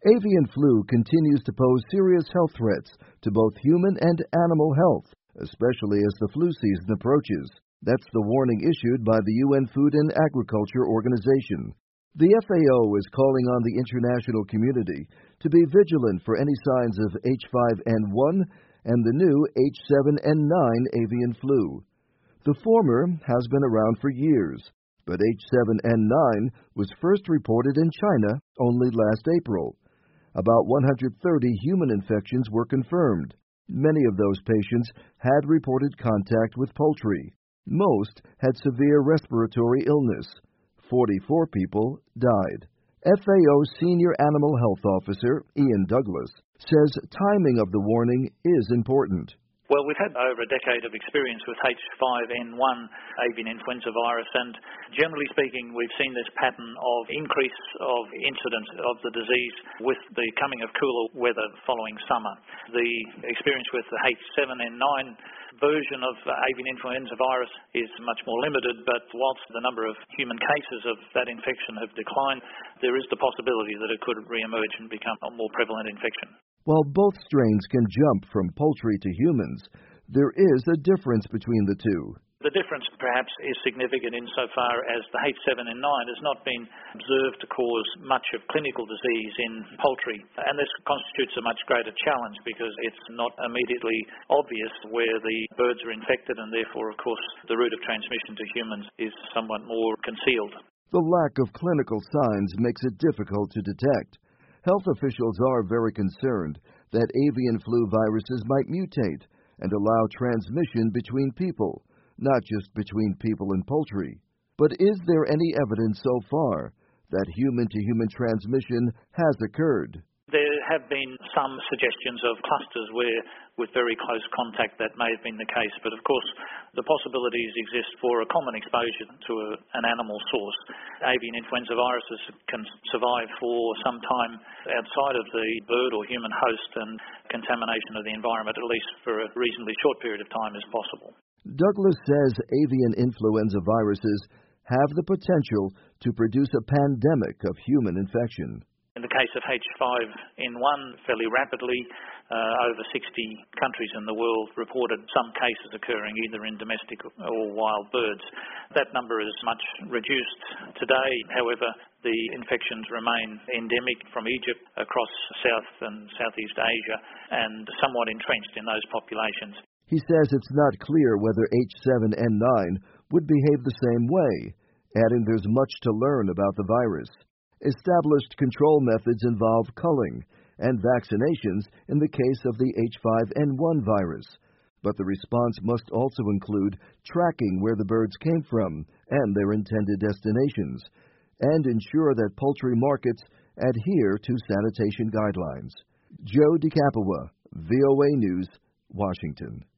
Avian flu continues to pose serious health threats to both human and animal health, especially as the flu season approaches. That's the warning issued by the UN Food and Agriculture Organization. The FAO is calling on the international community to be vigilant for any signs of H5N1 and the new H7N9 avian flu. The former has been around for years, but H7N9 was first reported in China only last April. About 130 human infections were confirmed. Many of those patients had reported contact with poultry. Most had severe respiratory illness. 44 people died. FAO Senior Animal Health Officer Ian Douglas says timing of the warning is important. Well, we've had over a decade of experience with H5N1 avian influenza virus, and generally speaking, we've seen this pattern of increase of incidence of the disease with the coming of cooler weather following summer. The experience with the H7N9 version of avian influenza virus is much more limited, but whilst the number of human cases of that infection have declined, there is the possibility that it could re-emerge and become a more prevalent infection. While both strains can jump from poultry to humans, there is a difference between the two. The difference perhaps is significant insofar as the H7N9 has not been observed to cause much of clinical disease in poultry, and this constitutes a much greater challenge because it's not immediately obvious where the birds are infected, and therefore, of course, the route of transmission to humans is somewhat more concealed. The lack of clinical signs makes it difficult to detect. Health officials are very concerned that avian flu viruses might mutate and allow transmission between people, not just between people and poultry. But is there any evidence so far that human-to-human transmission has occurred? There have been some suggestions of clusters where, with very close contact, that may have been the case. But of course, the possibilities exist for a common exposure to an animal source. Avian influenza viruses can survive for some time outside of the bird or human host, and contamination of the environment, at least for a reasonably short period of time, is possible. Douglas says avian influenza viruses have the potential to produce a pandemic of human infection. In the case of H5N1, fairly rapidly, over 60 countries in the world reported some cases occurring either in domestic or wild birds. That number is much reduced today. However, the infections remain endemic from Egypt across South and Southeast Asia and somewhat entrenched in those populations. He says it's not clear whether H7N9 would behave the same way, adding there's much to learn about the virus. Established control methods involve culling and vaccinations in the case of the H5N1 virus, but the response must also include tracking where the birds came from and their intended destinations, and ensure that poultry markets adhere to sanitation guidelines. Joe DeCapua, VOA News, Washington.